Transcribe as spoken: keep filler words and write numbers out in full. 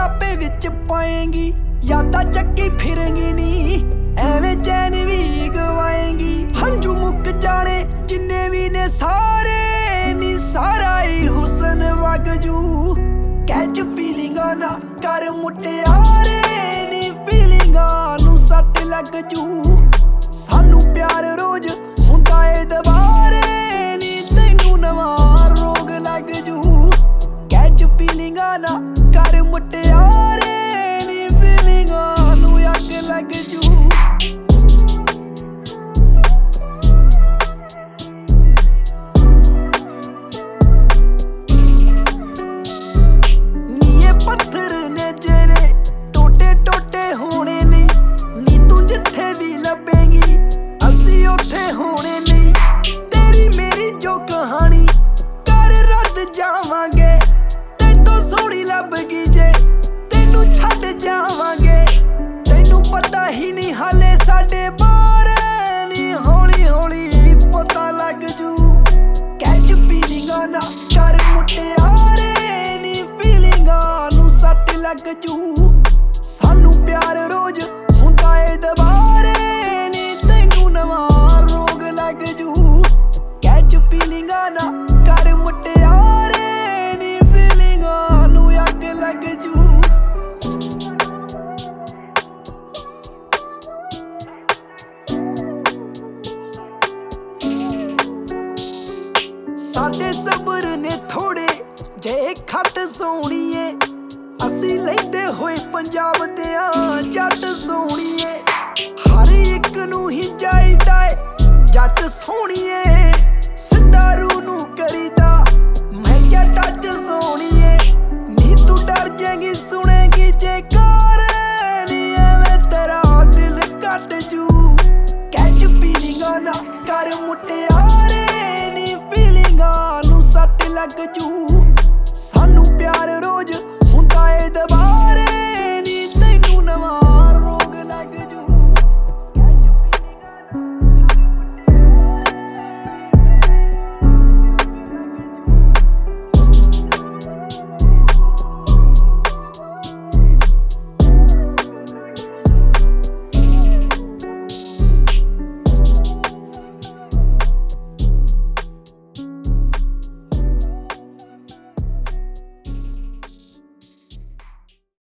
बुढ़ापे विच पाएंगी, यादां चक्की फिरेंगी नी एवें चैन भी गवाएंगी। हंजू मुक जाने जिन्ने भी ने सारे नी सारा ही हुसन वगजू। कैच फीलिंगा ना कर मुटियारे नी फीलिंगा नू सट लग जू। सानू प्यार रोज हुंदा ए दबारे नी तैनू नवां रोग लग जू। कैच फीलिंगा ना कर मुटियारे नी फीलिंगा नू अग लग जू। पत्थर ने जेरे टोटे टोटे होने ने नी तू जिथे भी लभेंगी असी उथे होने ने। तेरी मेरी जो कहानी कर रद जावांगे, तैनू सोहनी लभगी जे तैनू छड्ड जावांगे। तैनू पता ही नहीं हाले साडे बारे नी हौली हौली पता लग जू। कैच फीलिंगा ना कर मुटियारे नी फीलिंगा सट लग जू। सानू प्यार रोज हुंदा ए दबारे नी तैनू नवां रोग लग जू। कैच फीलिंगा ना कर मुटियारे नी फीलिंगा नू अग लग जू। साडे सबर ने थोड़े जे खट सोहणीए, असी लैंदे होए पंजाब दियां जट सोहणीए। हर एक नू ही चाहीदा ए जट सोहणीए, सिद्धा रूह नू करीदा मैं क्या टच सोहणीए। नी तू डर जाएगी सुनेगी जे कार नी एवें तेरा दिल कट जू। कैच फीलिंगा ना कर मुटियारे नी फीलिंगा नू सट लग जू।